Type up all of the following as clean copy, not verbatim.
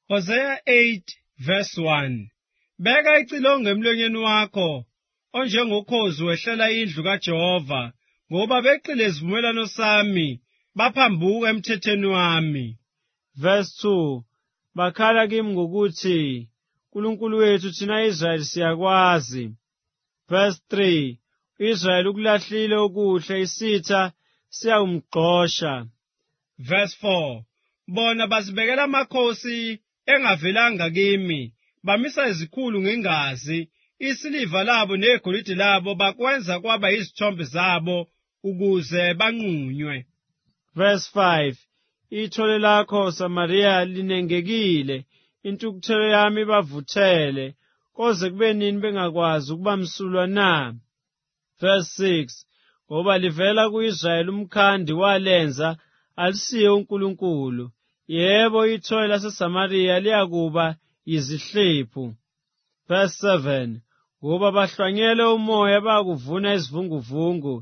Hosea 8 verse 1. Beka icilongo emlonyeni wakho, onjengokhozi wehlela indlu kaJehova, ngoba beqile isivumelwano sami, baphambuka emthethweni wami. Verse 2. Bakhala kimi ngokuthi, uNkulunkulu wethu thina Israyeli siyakwazi. Verse 3. Israyeli ukulahlile okuhle, isitha siyawumgxosha. Verse 4. Bona bazibekela amakhosi engavelanga kimi, bamisa izikhulu ngengazi, isiliva labo negolide labo bakwenza kwaba izithombe zabo ukuze banqunywe. Verse 5. Ithole lakho Samariya linengekile, intukuthelo yami bavuthele, koze kube nini bengakwazi ukuba msulwa na? Verse 6. Ngoba livela ku-Israyeli umkhandi walenza, alisiye uNkulunkulu. Yebo, ithole laseSamariya liyakuba yizihlephu. Verse 7. Ngoba bahlwanyele umoya bakuvuna izivunguvungu,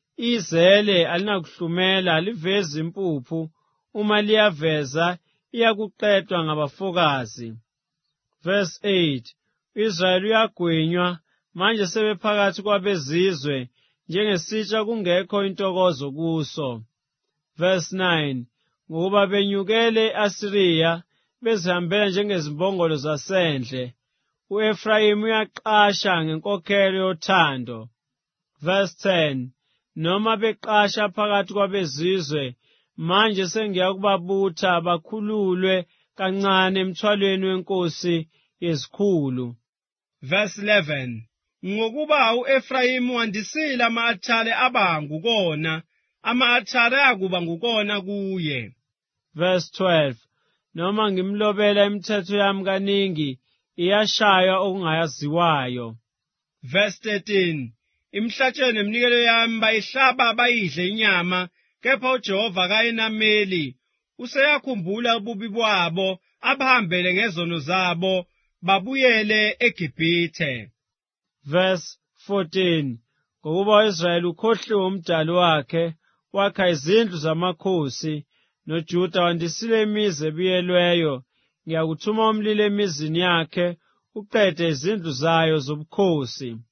izele alinakuhlumela, alivezi impuphu, uma liyaveza iyakuqedwa ngabafokazi. Verse 8. Israyeli uyagwinywa, manje sebephakathi kwabezizwe, njengesitsha kungekho intokozo kuso. Verse 9. Ngoba benyukele e-Asiriya, bezihambela njengezimbongolo zasendle, u-Efrayimi uyaqasha ngenkokhelo yothando. Verse 10. Noma beqasha phakathi kwabezizwe, manje sengiya kubabutha bakhululwe kancane emthwalweni wenkosi yezikhulu. Verse 11. Ngokuba u-Efrayimi wandisile ama-althare aba ngukona, ama-althare akuba ngukona kuye. Verse 12. Noma ngimlobela imithetho yami kaningi, iyashaywa okungayaziwayo. Verse 13. Imhlatshelo neminikelo yami bayihlaba bayidle inyama, kepha uJehova kayinameli. Useyakhumbula ububi bwabo, abahambele ngezono zabo, babuyele eGibhithe. Verse 14. Ngokuba u-Israyeli ukhohliwe umdali wakhe, wakha izindlu zamakhosi, noJuda wandisile imizi ebiyelweyo, ngiyakuthuma umlilo emizini yakhe, uqede izindlu zayo zobukhosi.